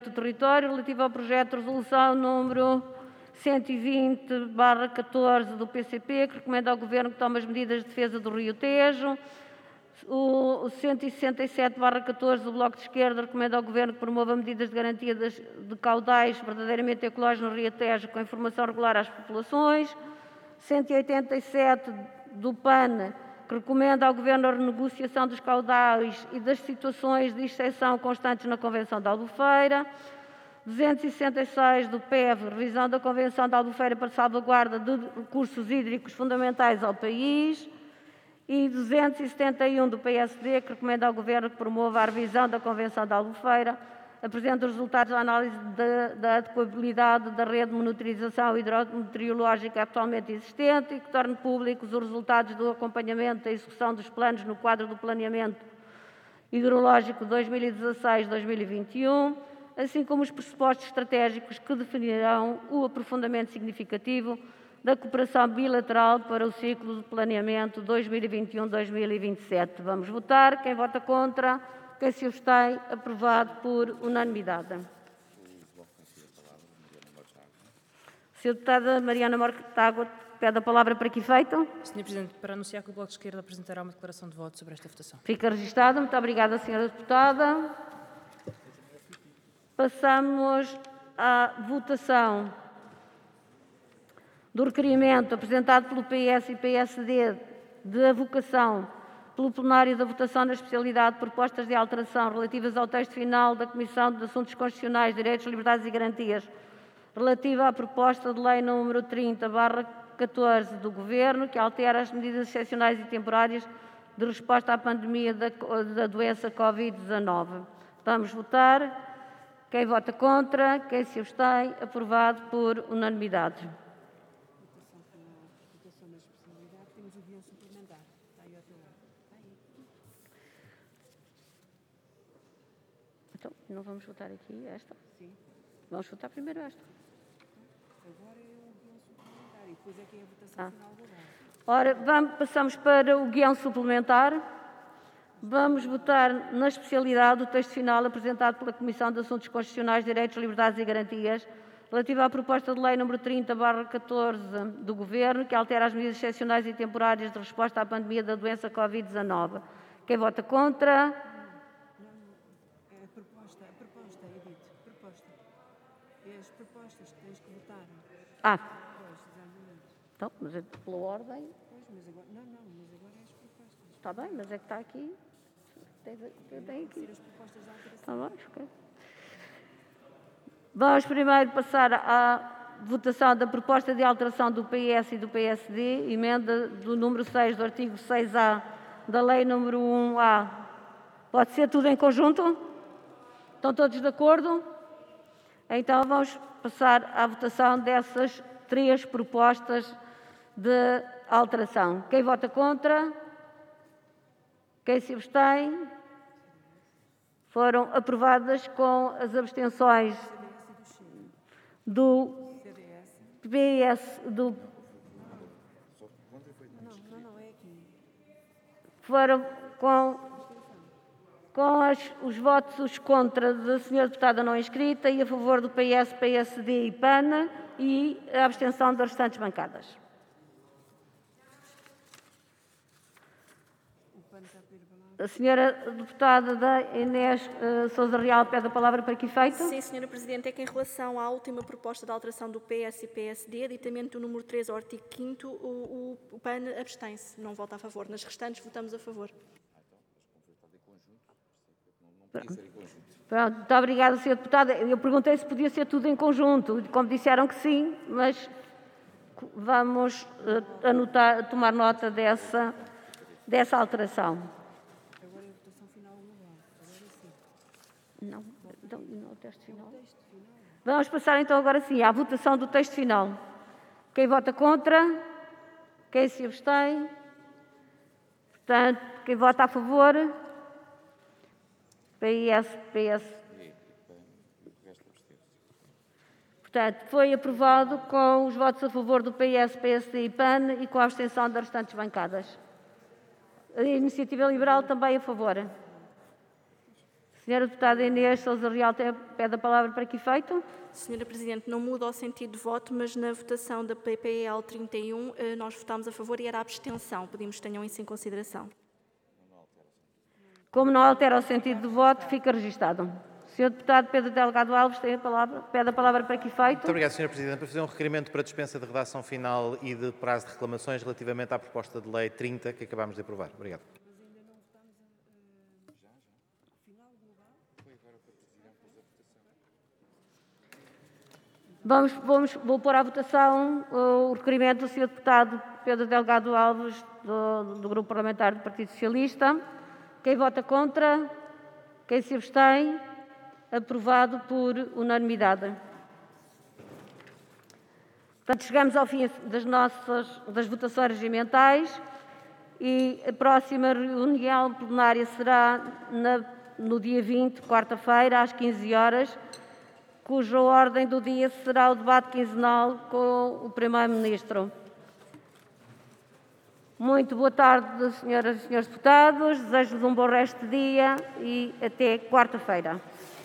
do Território, relativo ao projeto de resolução número 120/14 do PCP, que recomenda ao Governo que tome as medidas de defesa do Rio Tejo. O 167/14 do Bloco de Esquerda recomenda ao Governo que promova medidas de garantia de caudais verdadeiramente ecológicos no Rio Tejo com informação regular às populações. 187 do PAN, que recomenda ao Governo a renegociação dos caudais e das situações de exceção constantes na Convenção da Albufeira. 266 do PEV, revisão da Convenção da Albufeira para salvaguarda de recursos hídricos fundamentais ao país. E 271 do PSD, que recomenda ao Governo que promova a revisão da Convenção da Albufeira, apresenta os resultados da análise da adequabilidade da rede de monitorização hidrometeorológica atualmente existente e que torne públicos os resultados do acompanhamento da execução dos planos no quadro do Planeamento Hidrológico 2016-2021, assim como os pressupostos estratégicos que definirão o aprofundamento significativo da cooperação bilateral para o ciclo de planeamento 2021-2027. Vamos votar. Quem vota contra? Quem se abstém? Aprovado por unanimidade. Sra. Deputada Mariana Mortágua pede a palavra para que efeito? Sra. Presidente, para anunciar que o Bloco de Esquerda apresentará uma declaração de voto sobre esta votação. Fica registado. Muito obrigada, Sra. Deputada. Passamos à votação do requerimento apresentado pelo PS e PSD de avocação pelo plenário da votação na especialidade de propostas de alteração relativas ao texto final da Comissão de Assuntos Constitucionais, Direitos, Liberdades e Garantias, relativa à proposta de lei número 30/14 do Governo, que altera as medidas excepcionais e temporárias de resposta à pandemia da doença Covid-19. Vamos votar. Quem vota contra? Quem se abstém? Aprovado por unanimidade. Então, não vamos votar aqui esta? Sim. Vamos votar primeiro esta. Agora é o guião suplementar e depois é que é a votação final do voto. Ora, passamos para o guião suplementar. Vamos votar na especialidade o texto final apresentado pela Comissão de Assuntos Constitucionais, Direitos, Liberdades e Garantias, relativa à proposta de lei número 30/14 do Governo, que altera as medidas excepcionais e temporárias de resposta à pandemia da doença Covid-19. Quem vota contra? Proposta, Edith, proposta. É as propostas que tens que votar. Ah, Pois, exatamente. então, mas é pela ordem. Pois, mas agora, mas agora é as propostas. Está bem, mas é que está aqui. Tem aqui. As propostas de alteração. Está bem, ok. Vamos primeiro passar à votação da proposta de alteração do PS e do PSD, emenda do número 6 do artigo 6A da lei número 1A. Pode ser tudo em conjunto? Estão todos de acordo? Então vamos passar à votação dessas três propostas de alteração. Quem vota contra? Quem se abstém? Foram aprovadas com as abstenções do PS, Não, é aqui. foram os votos contra da Sra. Deputada não inscrita e a favor do PS, PSD e PAN e a abstenção das restantes bancadas. A Sra. Deputada Inês Sousa Real pede a palavra para que efeito? Sim, Sra. Presidente, é que em relação à última proposta de alteração do PS e PSD, aditamento do número 3 ao artigo 5º, o PAN abstém-se, não vota a favor. Nas restantes, votamos a favor. Pronto, muito obrigada, Sra. Deputada. Eu perguntei se podia ser tudo em conjunto, como disseram que sim, mas vamos tomar nota dessa alteração. Agora é a votação final do voto. Agora sim. Não, o texto final. Vamos passar então agora sim à votação do texto final. Quem vota contra? Quem se abstém? Portanto, quem vota a favor? PS. Portanto, foi aprovado com os votos a favor do PS, PSD e PAN e com a abstenção das restantes bancadas. A Iniciativa Liberal também a favor. Senhora deputada Inês Sousa Real pede a palavra para que efeito? Senhora Presidente, não muda o sentido de voto, mas na votação da PPL 31 nós votámos a favor e era a abstenção. Pedimos que tenham isso em consideração. Como não altera o sentido de voto, fica registado. Senhor deputado Pedro Delgado Alves tem a palavra. Pede a palavra para que efeito? Muito obrigado, Sra. Presidente. Para fazer um requerimento para dispensa de redação final e de prazo de reclamações relativamente à proposta de lei 30 que acabámos de aprovar. Obrigado. Vou pôr à votação o requerimento do Sr. Deputado Pedro Delgado Alves, do Grupo Parlamentar do Partido Socialista. Quem vota contra? Quem se abstém? Aprovado por unanimidade. Portanto, chegamos ao fim das votações regimentais e a próxima reunião plenária será no dia 20, quarta-feira, às 15 horas, cuja ordem do dia será o debate quinzenal com o Primeiro-Ministro. Muito boa tarde, senhoras e senhores deputados. Desejo-vos um bom resto de dia e até quarta-feira.